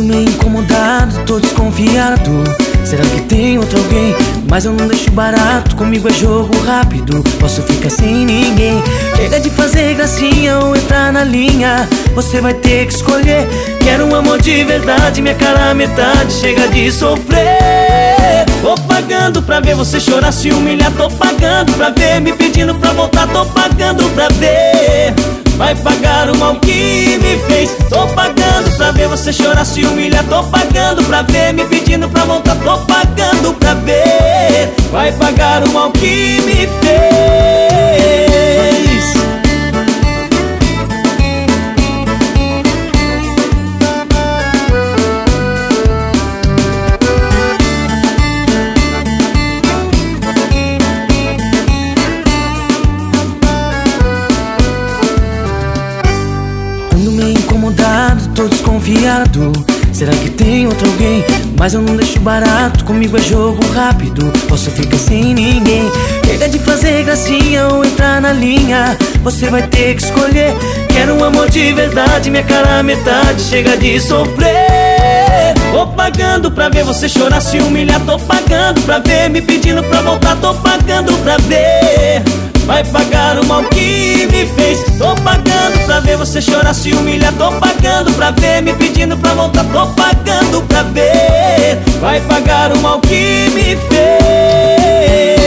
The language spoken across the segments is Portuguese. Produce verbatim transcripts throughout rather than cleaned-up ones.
meio incomodado, tô desconfiado. Será que tem outro alguém? Mas eu não deixo barato, comigo é jogo rápido. Posso ficar sem ninguém. Chega de fazer gracinha ou entrar na linha, você vai ter que escolher. Quero um amor de verdade, minha cara metade, chega de sofrer. Tô pagando pra ver você chorar, se humilhar. Tô pagando pra ver me pedindo pra voltar. Tô pagando pra ver, vai pagar o mal que me fez. Tô pagando pra ver você chorar, se humilhar. Tô pagando pra ver me pedindo pra voltar. Tô pagando pra ver, vai pagar o mal que me fez. Ando meio incomodado, tô desconfiado. Será que tem outro alguém? Mas eu não deixo barato, comigo é jogo rápido. Posso ficar sem ninguém. Chega de fazer gracinha ou entrar na linha, você vai ter que escolher. Quero um amor de verdade, minha cara metade, chega de sofrer. Tô pagando pra ver você chorar, se humilhar. Tô pagando pra ver me pedindo pra voltar. Tô pagando pra ver, vai pagar o mal que me fez. Tô pagando pra ver você chorar, se humilhar. Tô pagando pra ver me pedindo pra voltar. Tô pagando pra ver, vai pagar o mal que me fez.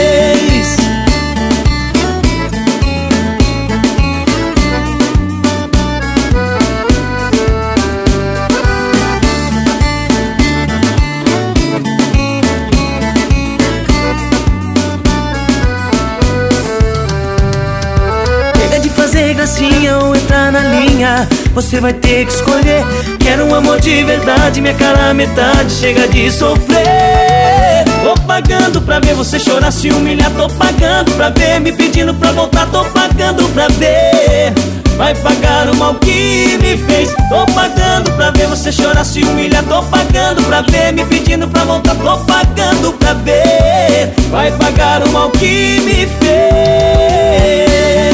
Fazer gracinha ou entrar na linha, você vai ter que escolher. Quero um amor de verdade, minha cara metade, chega de sofrer. Tô pagando pra ver você chorar, se humilhar. Tô pagando pra ver me pedindo pra voltar. Tô pagando pra ver, vai pagar o mal que me fez. Tô pagando pra ver você chorar, se humilhar. Tô pagando pra ver me pedindo pra voltar. Tô pagando pra ver, vai pagar o mal que me fez.